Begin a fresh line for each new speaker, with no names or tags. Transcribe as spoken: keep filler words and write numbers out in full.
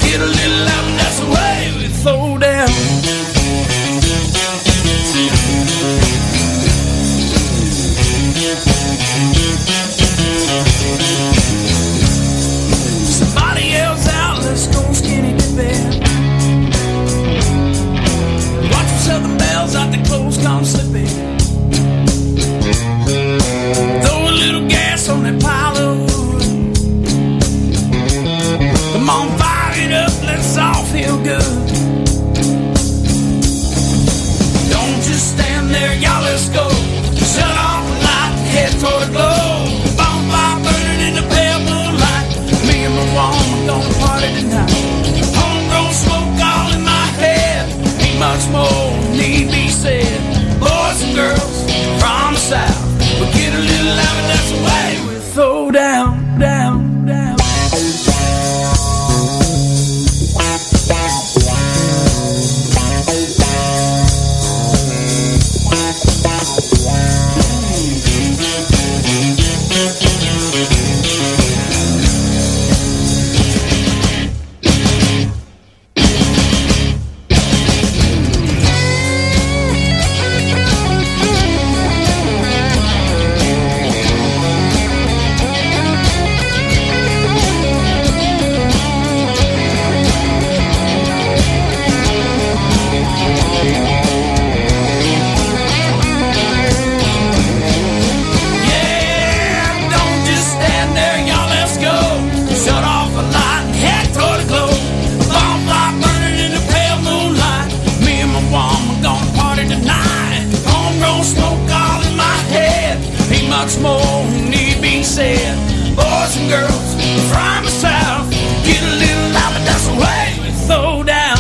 Get a little loud, and that's the way we throw down. Somebody yells out, let's go skinny dipping. Watch the southern bells out, the clothes come slipping. Throw a little gas on that pile of wood. Come on, fire it up, let's all feel good. Don't just stand there, y'all, let's go. Shut off the light, head toward the glow. Bonfire burning in the pale moonlight. Me and my woman gonna party tonight. Homegrown smoke all in my head. Ain't much more need be said. Boys and girls from the south, we get a little loud, and that's the way we throw down, down, down. Much more need be said. Boys and girls from the south, get a little loud, but that's the way we throw down.